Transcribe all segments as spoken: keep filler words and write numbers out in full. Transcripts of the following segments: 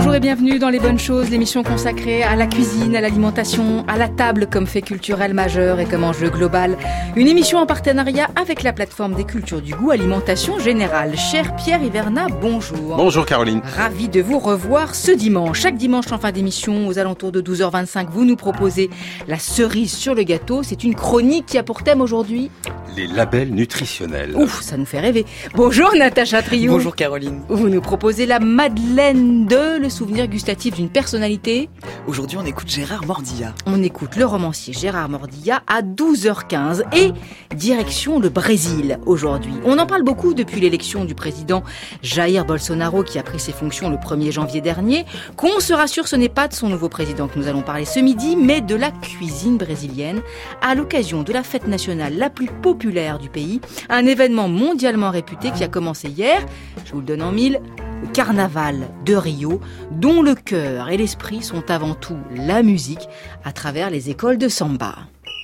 Bonjour et bienvenue dans Les Bonnes Choses, l'émission consacrée à la cuisine, à l'alimentation, à la table comme fait culturel majeur et comme enjeu global. Une émission en partenariat avec la plateforme des cultures du goût Alimentation Générale. Cher Pierre Hivernat, bonjour. Bonjour Caroline. Ravi de vous revoir ce dimanche. Chaque dimanche en fin d'émission, aux alentours de douze heures vingt-cinq, vous nous proposez la cerise sur le gâteau. C'est une chronique qui a pour thème aujourd'hui les labels nutritionnels. Ouf, ça nous fait rêver. Bonjour Natacha Triou. Bonjour Caroline. Vous nous proposez la Madeleine de le souvenir gustatif d'une personnalité. Aujourd'hui, on écoute Gérard Mordillat. On écoute le romancier Gérard Mordillat à douze heures quinze et direction le Brésil aujourd'hui. On en parle beaucoup depuis l'élection du président Jair Bolsonaro qui a pris ses fonctions le premier janvier dernier. Qu'on se rassure, ce n'est pas de son nouveau président que nous allons parler ce midi, mais de la cuisine brésilienne à l'occasion de la fête nationale la plus populaire du pays. Un événement mondialement réputé qui a commencé hier, je vous le donne en mille, le carnaval de Rio, dont le cœur et l'esprit sont avant tout la musique à travers les écoles de samba.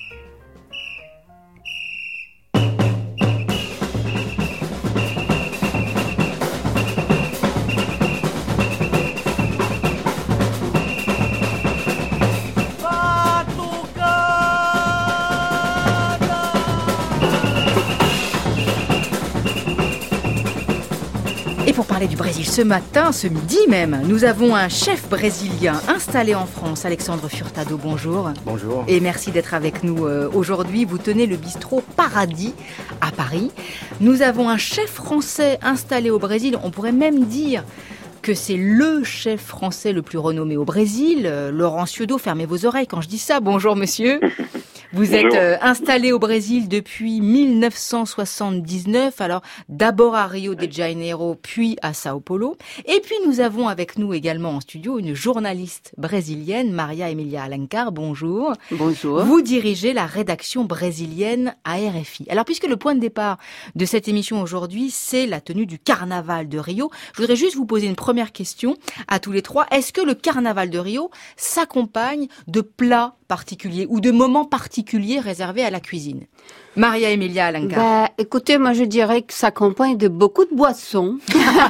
Pour parler du Brésil ce matin, ce midi même, nous avons un chef brésilien installé en France, Alexandre Furtado, bonjour. Bonjour. Et merci d'être avec nous euh, aujourd'hui. Vous tenez le bistrot Paradis à Paris. Nous avons un chef français installé au Brésil, on pourrait même dire que c'est le chef français le plus renommé au Brésil, euh, Laurent Ciodo. Fermez vos oreilles quand je dis ça. Bonjour monsieur. Vous êtes euh, installé au Brésil depuis mille neuf cent soixante-dix-neuf, alors d'abord à Rio de Janeiro, puis à Sao Paulo. Et puis nous avons avec nous également en studio une journaliste brésilienne, Maria Emilia Alencar. Bonjour. Bonjour. Vous dirigez la rédaction brésilienne à R F I. Alors puisque le point de départ de cette émission aujourd'hui, c'est la tenue du carnaval de Rio, je voudrais juste vous poser une première question à tous les trois. Est-ce que le carnaval de Rio s'accompagne de plats particuliers ou de moments particuliers réservés à la cuisine? Maria Emilia Alencar. Bah, écoutez, moi je dirais que ça accompagne de beaucoup de boissons.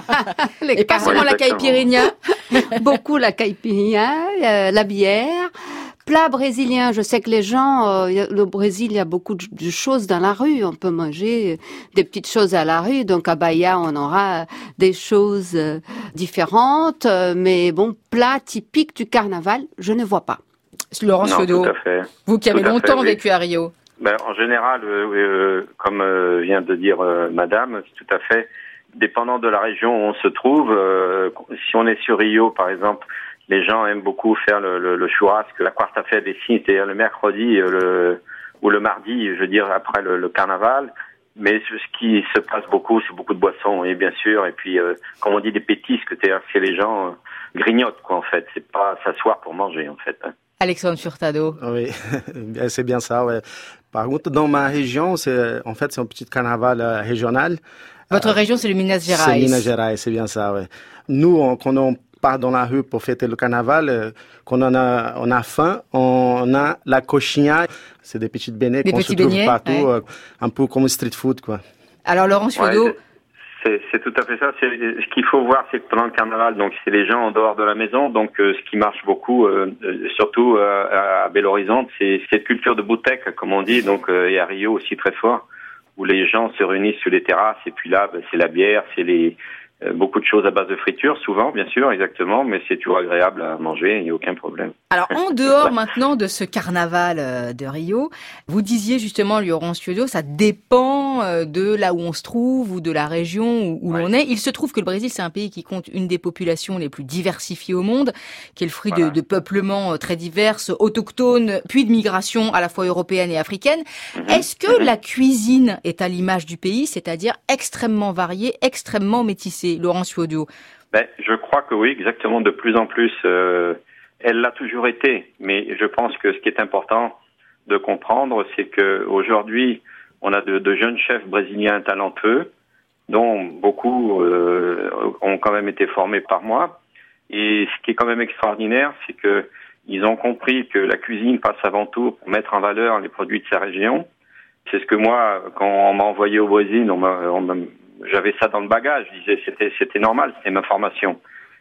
Et pas seulement la caipirinha. Beaucoup la caipirinha, euh, la bière. Plat brésilien, je sais que les gens, euh, le Brésil, il y a beaucoup de, de choses dans la rue. On peut manger des petites choses à la rue. Donc à Bahia, on aura des choses euh, différentes. Euh, mais bon, plat typique du carnaval, je ne vois pas. Laurent Ciodo, vous qui avez tout longtemps fait, oui. vécu à Rio. Ben, en général, euh, euh, comme euh, vient de dire euh, Madame, c'est tout à fait dépendant de la région où on se trouve. Euh, si on est sur Rio, par exemple, les gens aiment beaucoup faire le, le, le churrasco, la quarta-feira des signes, c'est-à-dire le mercredi euh, le, ou le mardi, je veux dire après le, le carnaval. Mais ce qui se passe beaucoup, c'est beaucoup de boissons, et bien sûr, et puis euh, comme on dit des pétisques, c'est-à-dire que les gens euh, grignotent quoi en fait. C'est pas s'asseoir pour manger en fait. Hein. Alexandre Furtado. Oui, c'est bien ça. Ouais. Par contre, dans ma région, c'est en fait c'est un petit carnaval euh, régional. Votre euh, région, c'est le Minas Gerais. C'est Minas Gerais, c'est bien ça. Ouais. Nous, on, quand on part dans la rue pour fêter le carnaval, euh, quand on a on a faim, on a la coxinha. C'est des petites beignets qu'on se trouve partout, ouais. euh, un peu comme street food, quoi. Alors Laurent Ciodo. Ouais, C'est, c'est tout à fait ça. C'est, ce qu'il faut voir, c'est que pendant le carnaval, donc c'est les gens en dehors de la maison. Donc, euh, ce qui marche beaucoup, euh, surtout euh, à Belo Horizonte, c'est cette culture de bouteille, comme on dit. Donc, euh, et à Rio aussi très fort, où les gens se réunissent sur les terrasses. Et puis là, ben, c'est la bière, c'est les euh, beaucoup de choses à base de friture, souvent, bien sûr, exactement. Mais c'est toujours agréable à manger, il n'y a aucun problème. Alors, en dehors maintenant de ce carnaval euh, de Rio, vous disiez justement, Laurent Ciodo, ça dépend euh, de là où on se trouve ou de la région où, où ouais. l'on est. Il se trouve que le Brésil, c'est un pays qui compte une des populations les plus diversifiées au monde, qui est le fruit voilà. de, de peuplements euh, très divers, autochtones, puis de migration à la fois européenne et africaine. Mmh. Est-ce que mmh. la cuisine est à l'image du pays, c'est-à-dire extrêmement variée, extrêmement métissée, Laurent Ciodo? Ben, je crois que oui, exactement, de plus en plus... Euh... Elle l'a toujours été, mais je pense que ce qui est important de comprendre, c'est que aujourd'hui, on a de, de jeunes chefs brésiliens talentueux, dont beaucoup euh, ont quand même été formés par moi. Et ce qui est quand même extraordinaire, c'est que ils ont compris que la cuisine passe avant tout pour mettre en valeur les produits de sa région. C'est ce que moi, quand on m'a envoyé au Brésil, on m'a, on m'a, j'avais ça dans le bagage. Je disais c'était c'était normal, c'était ma formation.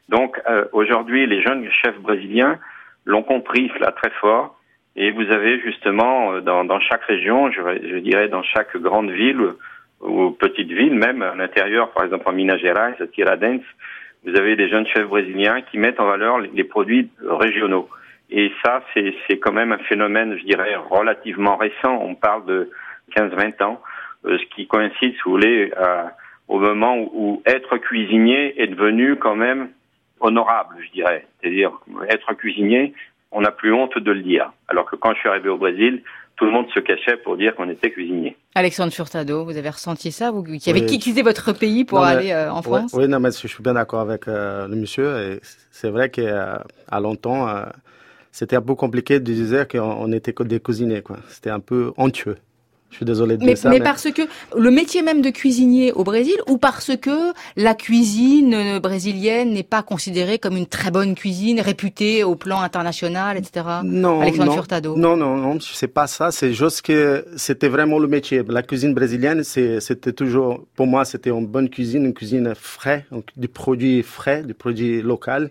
Donc euh, aujourd'hui, les jeunes chefs brésiliens l'ont compris là très fort. Et vous avez justement dans, dans chaque région, je, je dirais dans chaque grande ville ou petite ville, même à l'intérieur, par exemple en Minas Gerais, à Tiradentes, vous avez des jeunes chefs brésiliens qui mettent en valeur les, les produits régionaux. Et ça, c'est, c'est quand même un phénomène, je dirais, relativement récent. On parle de quinze à vingt ans, euh, ce qui coïncide, si vous voulez, à, au moment où, où être cuisinier est devenu quand même honorable, je dirais. C'est-à-dire, être cuisinier, on n'a plus honte de le dire. Alors que quand je suis arrivé au Brésil, tout le monde se cachait pour dire qu'on était cuisinier. Alexandre Furtado, vous avez ressenti ça, vous qui avez oui. quitté votre pays pour non, mais, aller euh, en France? Oui, oui, non, mais je suis bien d'accord avec euh, le monsieur. Et c'est vrai qu'à euh, longtemps, euh, c'était un peu compliqué de dire qu'on était que des cuisiniers, quoi. C'était un peu honteux. Je suis désolé de mais, dire ça. Mais, mais parce que le métier même de cuisinier au Brésil, ou parce que la cuisine brésilienne n'est pas considérée comme une très bonne cuisine, réputée au plan international, et cetera. Non, Alexandre non, Furtado. Non, non, non, c'est pas ça. C'est juste que c'était vraiment le métier. La cuisine brésilienne, c'est, c'était toujours, pour moi, c'était une bonne cuisine, une cuisine frais, du produit frais, du produit local.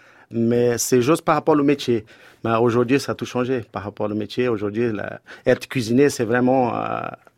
Mais c'est juste par rapport au métier. Mais aujourd'hui, ça a tout changé par rapport au métier. Aujourd'hui, la... être cuisinier, c'est vraiment euh,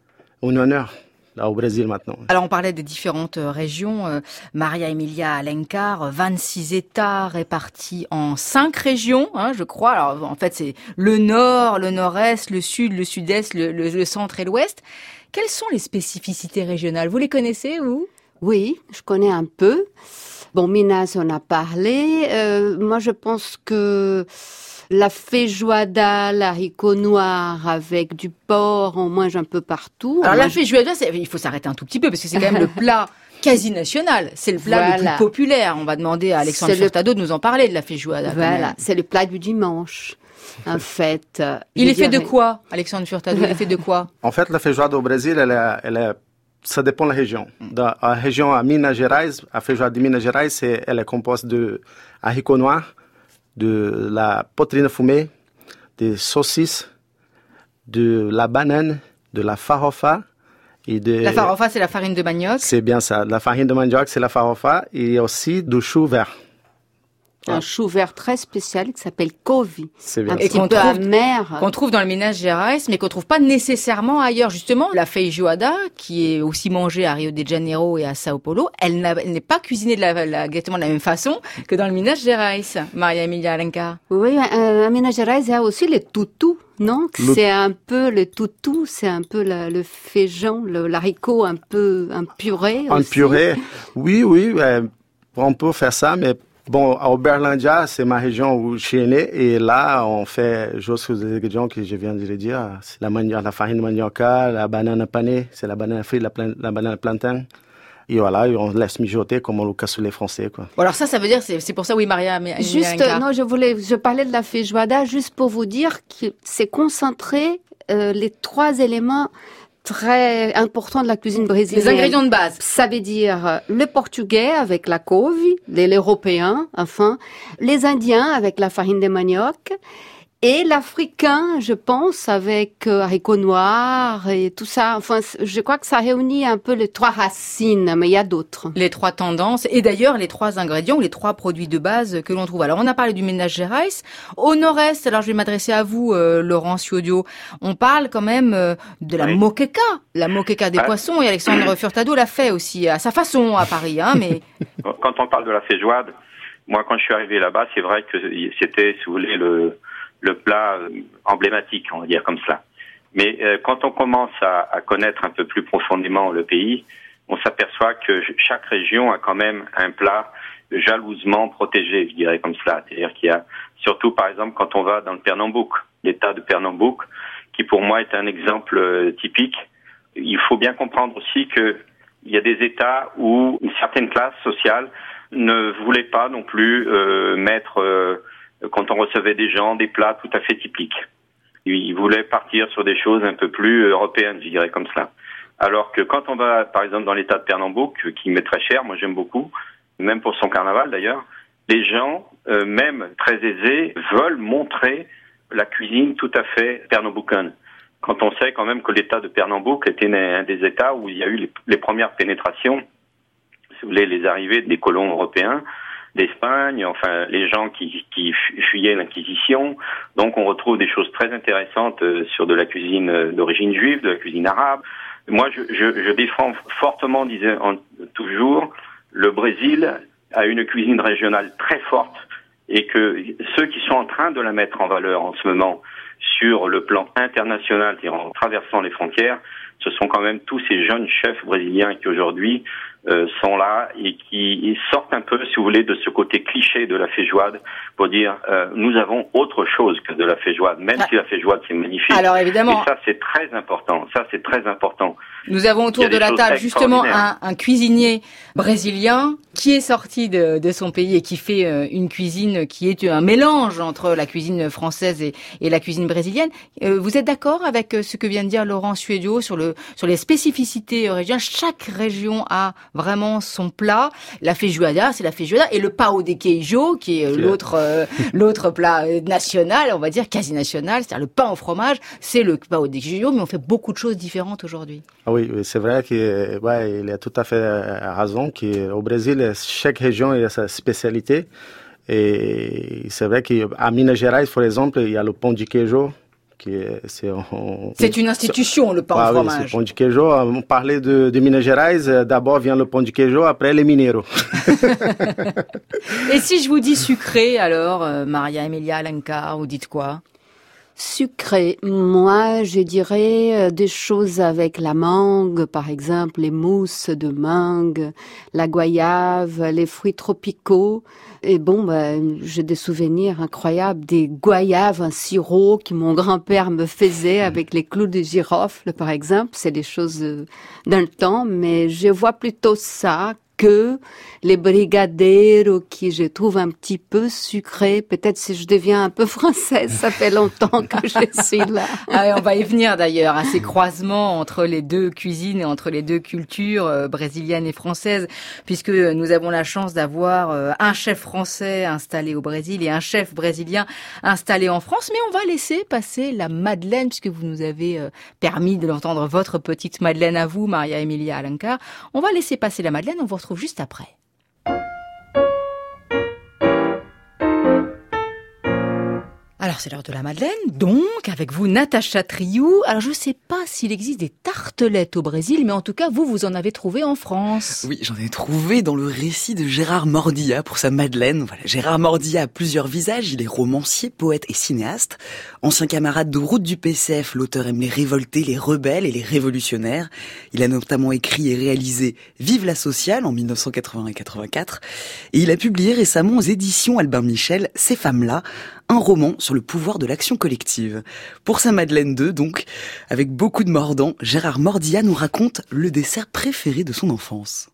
un honneur là au Brésil maintenant. Alors, on parlait des différentes régions. Euh, Maria Emilia Alencar, vingt-six États répartis en cinq régions, hein, je crois. Alors, en fait, c'est le nord, le nord-est, le sud, le sud-est, le, le, le centre et l'ouest. Quelles sont les spécificités régionales? Vous les connaissez, vous? Oui, je connais un peu. Bon, Minas, on a parlé. Euh, moi, je pense que la feijoada, l'haricot noir avec du porc, on mange un peu partout. Alors, on la mange... feijoada, c'est... il faut s'arrêter un tout petit peu parce que c'est quand même le plat quasi national. C'est le plat voilà. le plus populaire. On va demander à Alexandre c'est Furtado le... de nous en parler de la feijoada. Voilà, c'est le plat du dimanche. En fait, il est dirais... fait de quoi, Alexandre Furtado? Il est fait de quoi? En fait, la feijoada au Brésil, elle est, elle est... ça dépend de la région. Dans la région à Minas Gerais, la feijoada de Minas Gerais, c'est, elle est composée de haricots noirs, de la poitrine fumée, des saucisses, de la banane, de la farofa. Et de... La farofa, c'est la farine de manioc. C'est bien ça. La farine de manioc, c'est la farofa. Et aussi du chou vert. Un chou vert très spécial qui s'appelle couve, c'est bien un petit peu amer. Qu'on trouve dans le Minas Gerais, mais qu'on trouve pas nécessairement ailleurs. Justement, la feijoada, qui est aussi mangée à Rio de Janeiro et à Sao Paulo, elle, elle n'est pas cuisinée de la, la, exactement de la même façon que dans le Minas Gerais, Maria Emilia Alencar. Oui, euh, à Minas Gerais, il y a aussi le tutu, non? Le... C'est un peu le tutu, c'est un peu la, le féjon, le, l'haricot un peu un purée. Un aussi. purée, oui, oui, euh, on peut faire ça, mais bon, à Uberlândia, c'est ma région où je suis né, et là, on fait juste les ingrédients que je viens de le dire. C'est la, manioc, la farine de manioca, la banane panée, c'est la banane frite, la, plan, la banane plantain. Et voilà, on laisse mijoter comme on le cassoulet français, quoi. Bon, alors ça, ça veut dire, c'est, c'est pour ça, oui, Maria, mais juste, non, je voulais, je parlais de la feijoada juste pour vous dire que c'est concentré euh, les trois éléments très important de la cuisine brésilienne. Les ingrédients de base. Ça veut dire le portugais avec la couve, l'européen, enfin, les indiens avec la farine de manioc, et l'africain, je pense, avec euh, haricots noirs et tout ça. Enfin, je crois que ça réunit un peu les trois racines, mais il y a d'autres. Les trois tendances, et d'ailleurs les trois ingrédients, ou les trois produits de base que l'on trouve. Alors, on a parlé du Minas Gerais. Au nord-est, alors je vais m'adresser à vous, euh, Laurent Ciodio, on parle quand même euh, de la oui. moqueca, la moqueca des ah. poissons, et Alexandre Furtado l'a fait aussi, à sa façon, à Paris, hein, mais... Quand on parle de la feijoada, moi, quand je suis arrivé là-bas, c'est vrai que c'était, si vous voulez, le... le plat emblématique, on va dire comme cela. Mais euh, quand on commence à, à connaître un peu plus profondément le pays, on s'aperçoit que chaque région a quand même un plat jalousement protégé, je dirais comme cela. C'est-à-dire qu'il y a, surtout par exemple quand on va dans le Pernambouc, l'état de Pernambouc, qui pour moi est un exemple euh, typique. Il faut bien comprendre aussi que il y a des États où une certaine classe sociale ne voulait pas non plus euh, mettre... Euh, quand on recevait des gens, des plats tout à fait typiques. Ils voulaient partir sur des choses un peu plus européennes, je dirais comme cela. Alors que quand on va, par exemple, dans l'état de Pernambouc, qui m'est très cher, moi j'aime beaucoup, même pour son carnaval d'ailleurs, les gens, euh, même très aisés, veulent montrer la cuisine tout à fait pernamboucaine. Quand on sait quand même que l'état de Pernambouc était un des états où il y a eu les, les premières pénétrations, si vous voulez, les arrivées des colons européens, d'Espagne, enfin les gens qui, qui fuyaient l'Inquisition. Donc on retrouve des choses très intéressantes sur de la cuisine d'origine juive, de la cuisine arabe. Moi, je, je, je défends fortement, disais en, toujours, le Brésil a une cuisine régionale très forte et que ceux qui sont en train de la mettre en valeur en ce moment sur le plan international, en traversant les frontières, ce sont quand même tous ces jeunes chefs brésiliens qui aujourd'hui euh, sont là et qui sortent un peu, si vous voulez, de ce côté cliché de la feijoade pour dire euh, nous avons autre chose que de la feijoade, même ah. si la feijoade c'est magnifique. Alors évidemment. Et ça c'est très important. Ça c'est très important. Nous avons autour de la table justement un, un cuisinier brésilien qui est sorti de, de son pays et qui fait euh, une cuisine qui est un mélange entre la cuisine française et, et la cuisine brésilienne. Euh, vous êtes d'accord avec ce que vient de dire Laurent Suedio sur le sur les spécificités régionales? Chaque région a vraiment son plat. La feijoada, c'est la feijoada, et le pão de queijo, qui est l'autre euh, l'autre plat national, on va dire quasi national, c'est-à-dire le pain au fromage, c'est le pão de queijo, mais on fait beaucoup de choses différentes aujourd'hui. Ah oui, c'est vrai que ouais, il a tout à fait raison qu'au Brésil, chaque région a sa spécialité. Et c'est vrai qu'à Minas Gerais, par exemple, il y a le pão de queijo. C'est, on, c'est une institution, le pain ah, au fromage. Oui, c'est le pão de queijo. On parlait de, de Minas Gerais, d'abord vient le pão de queijo, après les mineiros. Et si je vous dis sucré, alors, euh, Maria Emilia Alencar, vous dites quoi? Sucré. Moi, je dirais des choses avec la mangue, par exemple, les mousses de mangue, la goyave, les fruits tropicaux. Et bon, ben, j'ai des souvenirs incroyables des goyaves, un sirop que mon grand-père me faisait avec les clous de girofle, par exemple. C'est des choses d'un temps, mais je vois plutôt ça que les brigadeiros qui je trouve un petit peu sucrés. Peut-être si je deviens un peu française, ça fait longtemps que je suis là. Ah, on va y venir d'ailleurs, à ces croisements entre les deux cuisines et entre les deux cultures euh, brésiliennes et françaises, puisque nous avons la chance d'avoir euh, un chef français installé au Brésil et un chef brésilien installé en France. Mais on va laisser passer la madeleine, puisque vous nous avez euh, permis de l'entendre, votre petite madeleine à vous, Maria Emilia Alencar. On va laisser passer la madeleine, on vous retrouve juste après. Alors c'est l'heure de la madeleine, donc avec vous Natacha Triou. Alors je ne sais pas s'il existe des tartelettes au Brésil, mais en tout cas vous, vous en avez trouvé en France. Oui, j'en ai trouvé dans le récit de Gérard Mordillat pour sa madeleine. Voilà, Gérard Mordillat a plusieurs visages, il est romancier, poète et cinéaste. Ancien camarade de route du P C F, l'auteur aime les révoltés, les rebelles et les révolutionnaires. Il a notamment écrit et réalisé Vive la sociale en mille neuf cent quatre-vingts et quatre-vingt-quatre. Et il a publié récemment aux éditions Albin Michel Ces femmes-là, un roman sur le pouvoir de l'action collective. Pour sa Madeleine deux, donc, avec beaucoup de mordants, Gérard Mordillat nous raconte le dessert préféré de son enfance.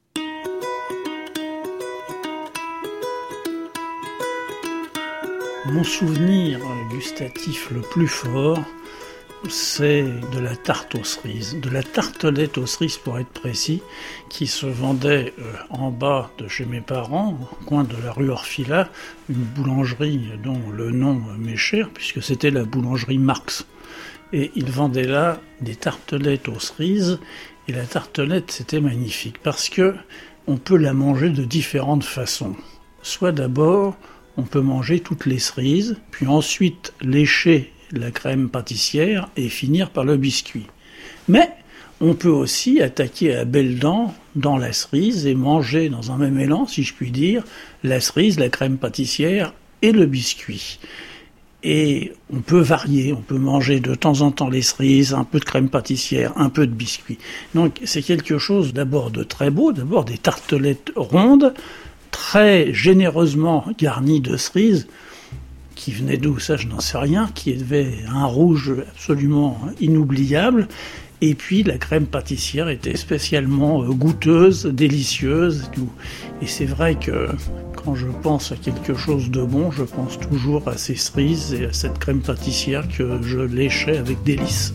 Mon souvenir gustatif le plus fort, c'est de la tarte aux cerises, de la tartelette aux cerises pour être précis, qui se vendait euh, en bas de chez mes parents, au coin de la rue Orfila, une boulangerie dont le nom m'est cher, puisque c'était la boulangerie Marx. Et ils vendaient là des tartelettes aux cerises, et la tartelette c'était magnifique, parce que on peut la manger de différentes façons. Soit d'abord, on peut manger toutes les cerises, puis ensuite lécher la crème pâtissière et finir par le biscuit. Mais on peut aussi attaquer à belles dents dans la cerise et manger dans un même élan, si je puis dire, la cerise, la crème pâtissière et le biscuit. Et on peut varier, on peut manger de temps en temps les cerises, un peu de crème pâtissière, un peu de biscuit. Donc c'est quelque chose d'abord de très beau, d'abord des tartelettes rondes, très généreusement garnies de cerises, qui venait d'où, ça je n'en sais rien, qui avait un rouge absolument inoubliable, et puis la crème pâtissière était spécialement goûteuse, délicieuse, et tout. Et c'est vrai que quand je pense à quelque chose de bon, je pense toujours à ces cerises et à cette crème pâtissière que je léchais avec délice.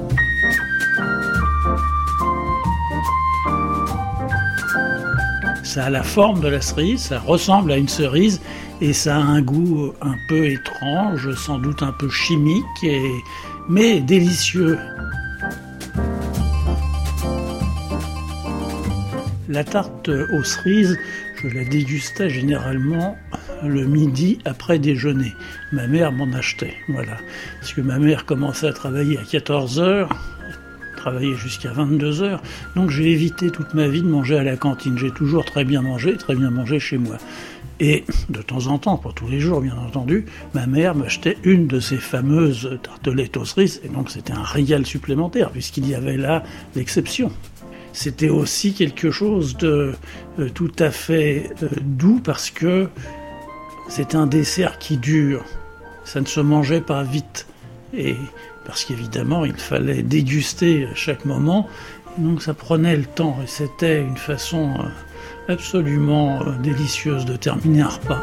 Ça a la forme de la cerise, ça ressemble à une cerise, et ça a un goût un peu étrange, sans doute un peu chimique, et... mais délicieux. La tarte aux cerises, je la dégustais généralement le midi après déjeuner. Ma mère m'en achetait, voilà. Parce que ma mère commençait à travailler à quatorze heures, travaillait jusqu'à vingt-deux heures, donc j'ai évité toute ma vie de manger à la cantine. J'ai toujours très bien mangé, très bien mangé chez moi. Et de temps en temps, pas tous les jours bien entendu, ma mère m'achetait une de ces fameuses tartelettes aux cerises, et donc c'était un régal supplémentaire, puisqu'il y avait là l'exception. C'était aussi quelque chose de euh, tout à fait euh, doux, parce que c'est un dessert qui dure, ça ne se mangeait pas vite, et parce qu'évidemment il fallait déguster à chaque moment, donc ça prenait le temps, et c'était une façon euh, absolument euh, délicieuse de terminer un repas.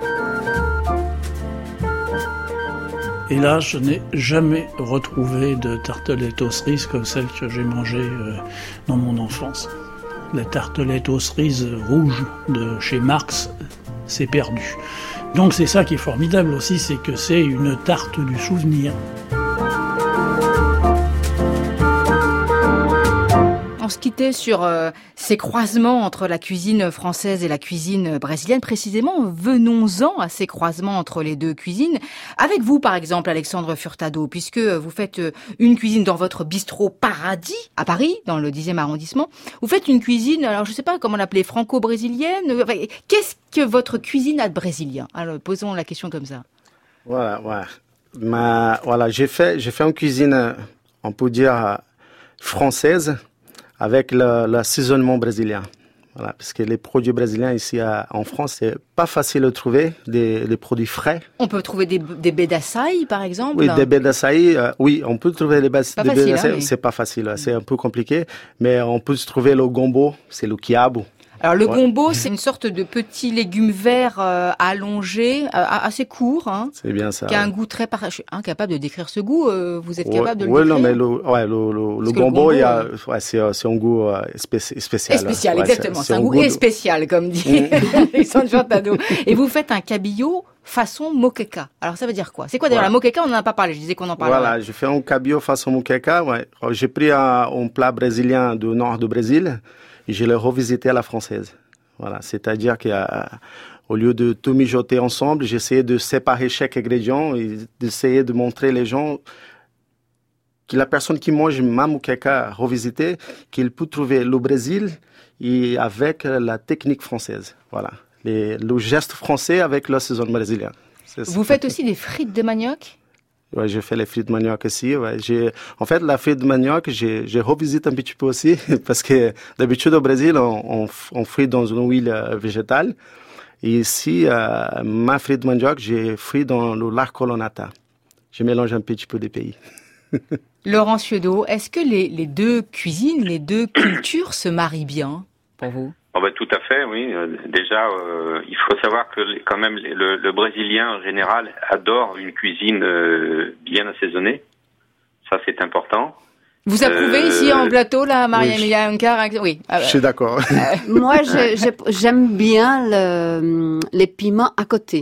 Et là, je n'ai jamais retrouvé de tartelette aux cerises comme celle que j'ai mangée euh, dans mon enfance. La tartelette aux cerises rouge de chez Marx, c'est perdu. Donc c'est ça qui est formidable aussi, c'est que c'est une tarte du souvenir. On se quittait sur euh, ces croisements entre la cuisine française et la cuisine brésilienne. Précisément, venons-en à ces croisements entre les deux cuisines. Avec vous, par exemple, Alexandre Furtado, puisque vous faites une cuisine dans votre bistrot Paradis, à Paris, dans le dixième arrondissement. Vous faites une cuisine, alors je ne sais pas comment l'appeler, franco-brésilienne. Enfin, qu'est-ce que votre cuisine a de brésilien? Alors, posons la question comme ça. Voilà, voilà. Ma, voilà, j'ai fait, j'ai fait une cuisine, on peut dire, française, avec le, l'assaisonnement brésilien. Voilà, parce que les produits brésiliens ici à, en France, c'est pas facile de trouver des, des produits frais. On peut trouver des, des baies d'açaï, par exemple. Oui, des baies d'açaï, euh, oui, on peut trouver des, baies, des facile, baies d'açaï. Hein, mais... C'est pas facile, c'est un peu compliqué, mais on peut trouver le gombo, c'est le quiabo. Alors le ouais. gombo, c'est une sorte de petit légume vert euh, allongé, euh, assez court, hein, c'est bien ça, qui a ouais. un goût très... Par... Je suis incapable de décrire ce goût, euh, vous êtes ouais, capable de le ouais, décrire? Oui, non, mais le, ouais, le, le, le gombo, il y a, ouais, c'est, c'est un goût euh, spécial. Spécial, spécial ouais, exactement, c'est, c'est un, un goût, goût de... spécial, comme dit Alexandre Furtado. Et vous faites un cabillaud façon moqueca. Alors ça veut dire quoi? C'est quoi d'ailleurs ouais. la moqueca? On n'en a pas parlé, je disais qu'on en parlait. Voilà, je fais un cabillaud façon moqueca, ouais. J'ai pris un, un plat brésilien du nord du Brésil et je l'ai revisité à la française. Voilà, c'est-à-dire qu'au lieu de tout mijoter ensemble, j'essayais de séparer chaque ingrédient et d'essayer de montrer les gens que la personne qui mange ma moqueca revisitée, qu'il peut trouver le Brésil et avec la technique française. Voilà, Les, le geste français avec l'assaisonnement brésilien. Vous faites aussi des frites de manioc? Ouais, j'ai fait les frites de manioc aussi. Ouais. J'ai, en fait, la frite de manioc, j'ai, j'ai revisité un petit peu aussi parce que d'habitude au Brésil, on, on, on frite dans une huile végétale. Et ici, euh, ma frite de manioc, j'ai frit dans le larcolonata. Je mélange un petit peu des pays. Laurent Ciodo, est-ce que les, les deux cuisines, les deux cultures se marient bien pour vous? Oh ben, tout à fait, oui. Euh, déjà, euh, il faut savoir que les, quand même le, le Brésilien en général adore une cuisine euh, bien assaisonnée. Ça, c'est important. Vous approuvez euh, ici en plateau, là, Maria-Emilia Ancar? Oui. Ah, je suis d'accord. Euh, moi, je, je, j'aime bien le, les piments à côté.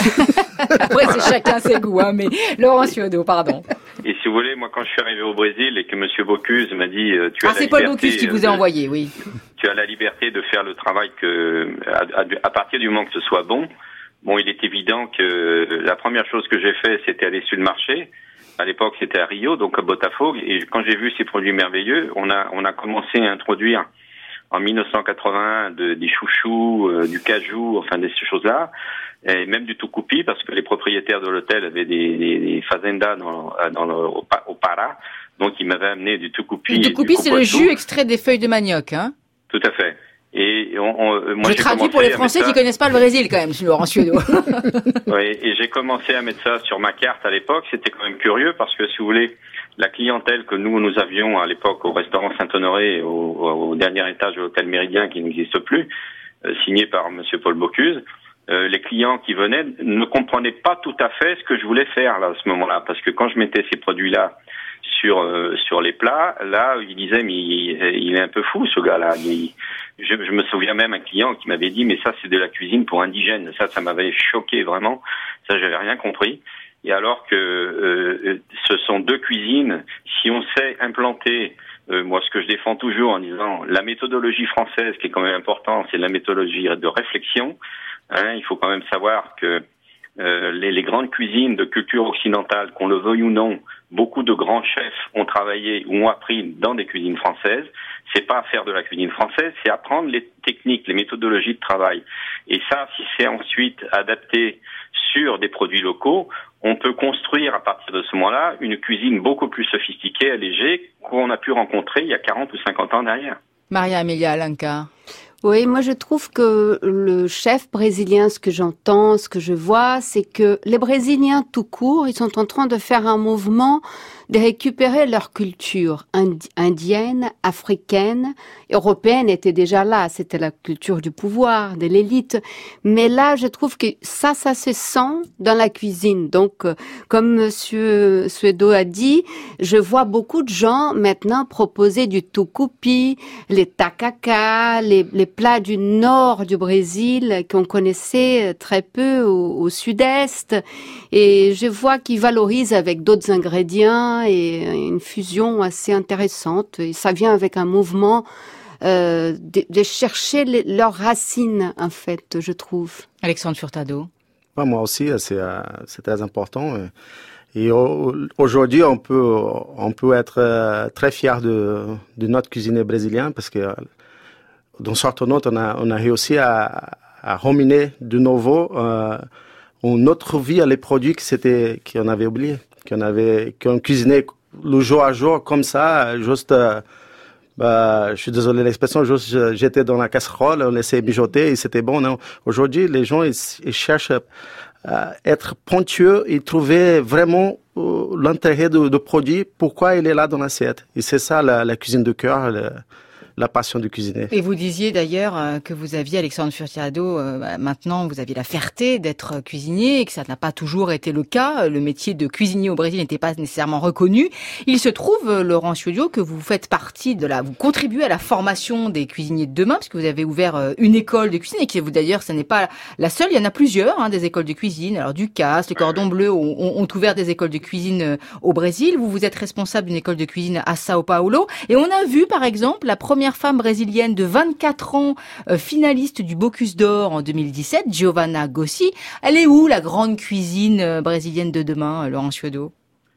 Après, c'est chacun ses goûts, hein, mais Laurent Ciodo, pardon. Et si vous voulez, moi, quand je suis arrivé au Brésil et que Monsieur Bocuse m'a dit, euh, tu as ah, la c'est liberté, Paul Bocuse qui vous de, a envoyé, oui. Tu as la liberté de faire le travail que, à, à, à partir du moment que ce soit bon. Bon, il est évident que la première chose que j'ai fait, c'était aller sur le marché. À l'époque, c'était à Rio, donc à Botafogo. Et quand j'ai vu ces produits merveilleux, on a, on a commencé à introduire en dix-neuf cent quatre-vingt-un de, des chouchous, euh, du cajou, enfin des ces choses-là. Et même du tucupi, parce que les propriétaires de l'hôtel avaient des, des, des fazendas dans, dans le, au, au Para. Donc, ils m'avaient amené du tucupi. Le tucupi, c'est le jus extrait des feuilles de manioc, hein? Tout à fait. Et on, on, moi, je traduis pour les Français qui connaissent pas le Brésil, quand même, Laurent Ciodo. Oui, et j'ai commencé à mettre ça sur ma carte à l'époque. C'était quand même curieux parce que, si vous voulez, la clientèle que nous, nous avions à l'époque au restaurant Saint-Honoré, au, au dernier étage de l'hôtel Méridien, qui n'existe plus, euh, signé par Monsieur Paul Bocuse, euh, les clients qui venaient ne comprenaient pas tout à fait ce que je voulais faire là à ce moment-là, parce que quand je mettais ces produits-là sur euh, sur les plats, là, ils disaient mais il, il est un peu fou ce gars-là. Il, je, je me souviens même un client qui m'avait dit mais ça c'est de la cuisine pour indigènes. Ça, ça m'avait choqué vraiment. Ça, j'avais rien compris. Et alors que euh, ce sont deux cuisines, si on sait implanter Euh, moi, ce que je défends toujours en disant la méthodologie française, qui est quand même importante, c'est la méthodologie de réflexion. Hein, il faut quand même savoir que euh, les, les grandes cuisines de culture occidentale, qu'on le veuille ou non, beaucoup de grands chefs ont travaillé ou ont appris dans des cuisines françaises. C'est pas faire de la cuisine française, c'est apprendre les techniques, les méthodologies de travail. Et ça, si c'est ensuite adapté sur des produits locaux, on peut construire à partir de ce moment-là une cuisine beaucoup plus sophistiquée, allégée, qu'on a pu rencontrer il y a quarante ou cinquante ans derrière. Maria Amélia Alencar. Oui, moi je trouve que le chef brésilien, ce que j'entends, ce que je vois, c'est que les Brésiliens tout court, ils sont en train de faire un mouvement de récupérer leur culture indienne, africaine, européenne était déjà là, c'était la culture du pouvoir, de l'élite. Mais là, je trouve que ça, ça se sent dans la cuisine. Donc, comme Monsieur Suedo a dit, je vois beaucoup de gens maintenant proposer du tucupi, les tacacas, les, les plats du nord du Brésil qu'on connaissait très peu au, au sud-est. Et je vois qu'ils valorisent avec d'autres ingrédients et une fusion assez intéressante. Et ça vient avec un mouvement euh, de, de chercher les, leurs racines, en fait, je trouve. Alexandre Furtado. Moi aussi, c'est, c'est très important. Et aujourd'hui, on peut, on peut être très fiers de, de notre cuisine brésilienne parce que, d'une sorte ou autre, on a, on a réussi à, à ramener de nouveau euh, une autre vie à les produits que c'était, qu'on avait oubliés. qu'on avait, qu'on cuisinait le jour à jour comme ça, juste, euh, bah, je suis désolé de l'expression, juste j'étais dans la casserole, on laissait mijoter et c'était bon. Non. Aujourd'hui, les gens, ils, ils cherchent à être pointueux et trouver vraiment euh, l'intérêt de, de produit, pourquoi il est là dans l'assiette. Et c'est ça la, la cuisine de cœur, le, la passion de cuisiner. Et vous disiez d'ailleurs euh, que vous aviez, Alexandre Furtado, euh, bah, maintenant vous aviez la fierté d'être cuisinier et que ça n'a pas toujours été le cas. Le métier de cuisinier au Brésil n'était pas nécessairement reconnu. Il se trouve, euh, Laurent Suedo, que vous faites partie de la, vous contribuez à la formation des cuisiniers de demain, parce que vous avez ouvert euh, une école de cuisine et que vous d'ailleurs, ce n'est pas la seule. Il y en a plusieurs, hein, des écoles de cuisine. Alors du C A S, le Cordon Bleu ont, ont ouvert des écoles de cuisine euh, au Brésil. Vous vous êtes responsable d'une école de cuisine à Sao Paulo et on a vu par exemple la première femme brésilienne de vingt-quatre ans, euh, finaliste du Bocuse d'Or en deux mille dix-sept, Giovanna Gossi. Elle est où la grande cuisine euh, brésilienne de demain, Laurent Suedo?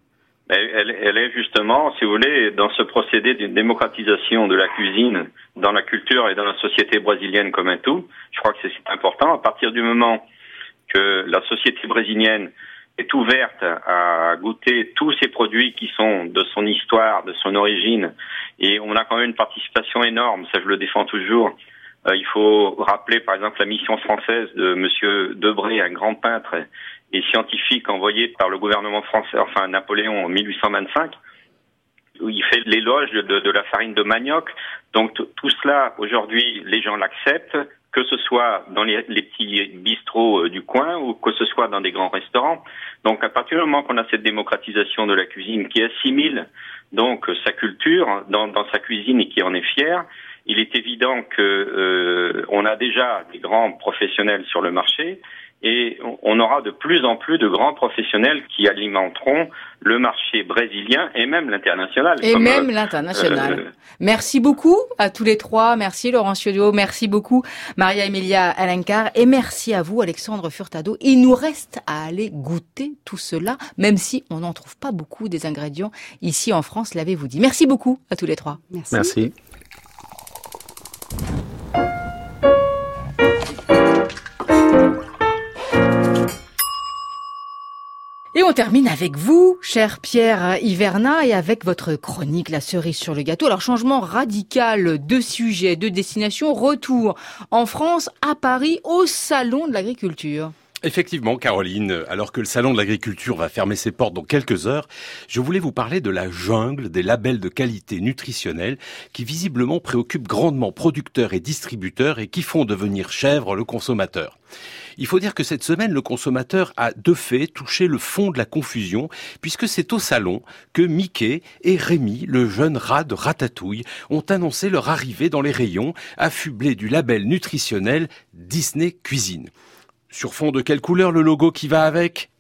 Elle, elle est justement, si vous voulez, dans ce procédé d'une démocratisation de la cuisine dans la culture et dans la société brésilienne comme un tout. Je crois que c'est, c'est important. À partir du moment que la société brésilienne est ouverte à goûter tous ces produits qui sont de son histoire, de son origine, et on a quand même une participation énorme, ça je le défends toujours. Euh, il faut rappeler par exemple la mission française de Monsieur Debré, un grand peintre et scientifique envoyé par le gouvernement français, enfin Napoléon en mille huit cent vingt-cinq, où il fait l'éloge de, de la farine de manioc. Donc t- tout cela, aujourd'hui, les gens l'acceptent, que ce soit dans les, les petits bistrots euh, du coin ou que ce soit dans des grands restaurants. Donc à partir du moment qu'on a cette démocratisation de la cuisine qui assimile donc sa culture dans, dans sa cuisine et qui en est fier, il est évident que euh, on a déjà des grands professionnels sur le marché et on aura de plus en plus de grands professionnels qui alimenteront le marché brésilien et même l'international. Et comme, même l'international. Euh, merci beaucoup à tous les trois. Merci Laurent Suedo. Merci beaucoup Maria Amélia Alencar. Et merci à vous Alexandre Furtado. Il nous reste à aller goûter tout cela, même si on n'en trouve pas beaucoup des ingrédients ici en France, l'avez-vous dit. Merci beaucoup à tous les trois. Merci. Merci. Et on termine avec vous, cher Pierre Hivernat, et avec votre chronique La cerise sur le gâteau. Alors, changement radical de sujet, de destination, retour en France, à Paris, au Salon de l'Agriculture. Effectivement, Caroline, alors que le Salon de l'Agriculture va fermer ses portes dans quelques heures, je voulais vous parler de la jungle des labels de qualité nutritionnelle qui visiblement préoccupent grandement producteurs et distributeurs et qui font devenir chèvre le consommateur. Il faut dire que cette semaine, le consommateur a de fait touché le fond de la confusion, puisque c'est au salon que Mickey et Rémi, le jeune rat de Ratatouille, ont annoncé leur arrivée dans les rayons, affublés du label nutritionnel Disney Cuisine. Sur fond de quelle couleur le logo qui va avec ?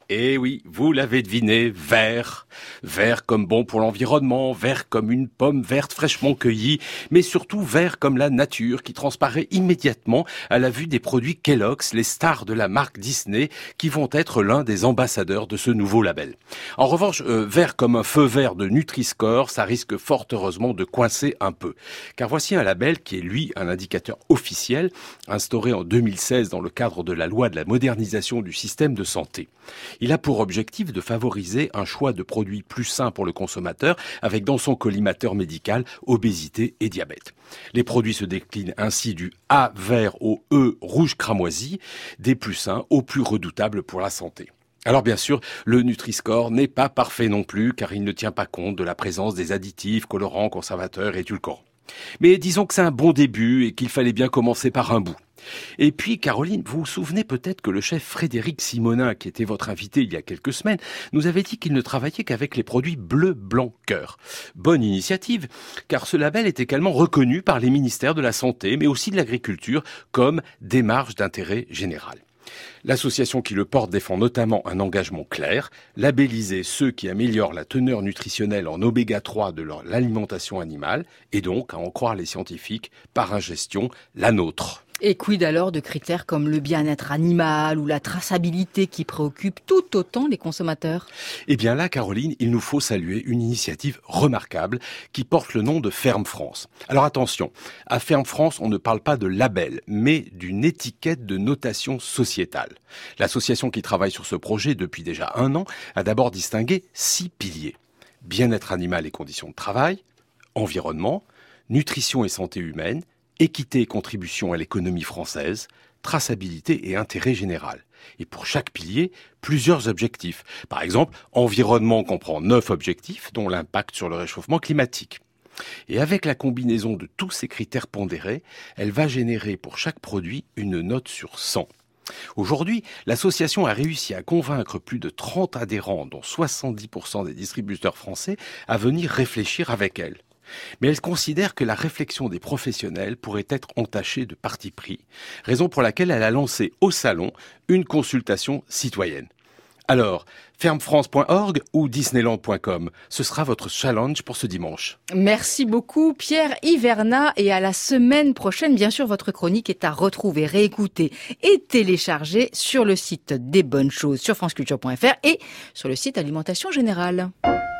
Eh oui, vous l'avez deviné, vert. Vert comme bon pour l'environnement, vert comme une pomme verte fraîchement cueillie, mais surtout vert comme la nature qui transparaît immédiatement à la vue des produits Kellogg's, les stars de la marque Disney, qui vont être l'un des ambassadeurs de ce nouveau label. En revanche, euh, vert comme un feu vert de Nutri-Score, ça risque fort heureusement de coincer un peu. Car voici un label qui est, lui, un indicateur officiel, instauré en deux mille seize dans le cadre de la loi de la modernisation du système de santé. Il a pour objectif de favoriser un choix de produits plus sains pour le consommateur, avec dans son collimateur médical obésité et diabète. Les produits se déclinent ainsi du A vert au E rouge cramoisi, des plus sains aux plus redoutables pour la santé. Alors bien sûr, le Nutri-Score n'est pas parfait non plus, car il ne tient pas compte de la présence des additifs, colorants, conservateurs et édulcorants. Mais disons que c'est un bon début et qu'il fallait bien commencer par un bout. Et puis, Caroline, vous vous souvenez peut-être que le chef Frédéric Simonin, qui était votre invité il y a quelques semaines, nous avait dit qu'il ne travaillait qu'avec les produits bleu, blanc, cœur. Bonne initiative, car ce label est également reconnu par les ministères de la Santé, mais aussi de l'Agriculture, comme démarche d'intérêt général. L'association qui le porte défend notamment un engagement clair, labelliser ceux qui améliorent la teneur nutritionnelle en oméga trois de leur l'alimentation animale, et donc, à en croire les scientifiques, par ingestion, la nôtre. Et quid alors de critères comme le bien-être animal ou la traçabilité qui préoccupent tout autant les consommateurs ? Eh bien là, Caroline, il nous faut saluer une initiative remarquable qui porte le nom de Ferme France. Alors attention, à Ferme France, on ne parle pas de label, mais d'une étiquette de notation sociétale. L'association qui travaille sur ce projet depuis déjà un an a d'abord distingué six piliers. Bien-être animal et conditions de travail, environnement, nutrition et santé humaine, équité et contribution à l'économie française, traçabilité et intérêt général. Et pour chaque pilier, plusieurs objectifs. Par exemple, environnement comprend neuf objectifs, dont l'impact sur le réchauffement climatique. Et avec la combinaison de tous ces critères pondérés, elle va générer pour chaque produit une note sur cent. Aujourd'hui, l'association a réussi à convaincre plus de trente adhérents, dont soixante-dix pour cent des distributeurs français, à venir réfléchir avec elle. Mais elle considère que la réflexion des professionnels pourrait être entachée de parti pris, raison pour laquelle elle a lancé au salon une consultation citoyenne. Alors, ferme france point org ou disneyland point com, ce sera votre challenge pour ce dimanche. Merci beaucoup Pierre Hivernat, et à la semaine prochaine. Bien sûr, votre chronique est à retrouver, réécouter et télécharger sur le site des bonnes choses sur franceculture point fr et sur le site Alimentation Générale.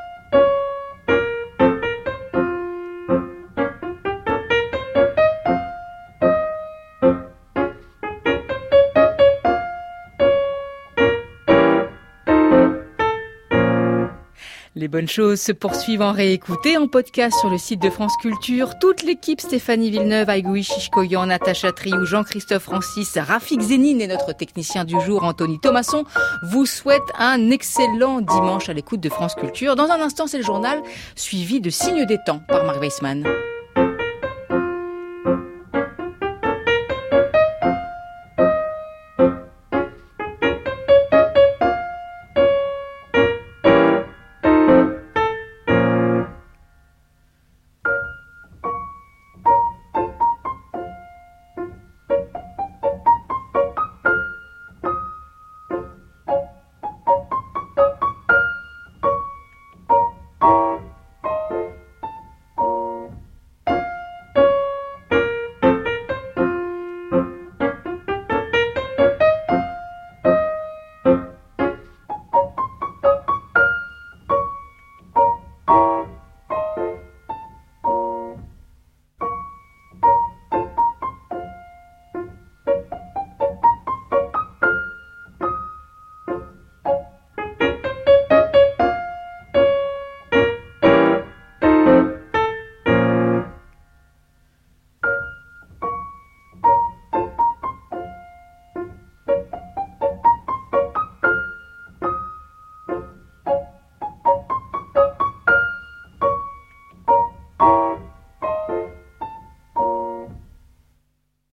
Les bonnes choses se poursuivent en réécouté, en podcast sur le site de France Culture. Toute l'équipe, Stéphanie Villeneuve, Aïgoui Chichkoyan, Natacha Triou, Jean-Christophe Francis, Rafik Zénine et notre technicien du jour, Anthony Thomasson, vous souhaite un excellent dimanche à l'écoute de France Culture. Dans un instant, c'est le journal suivi de Signes des temps par Marc Weissmann.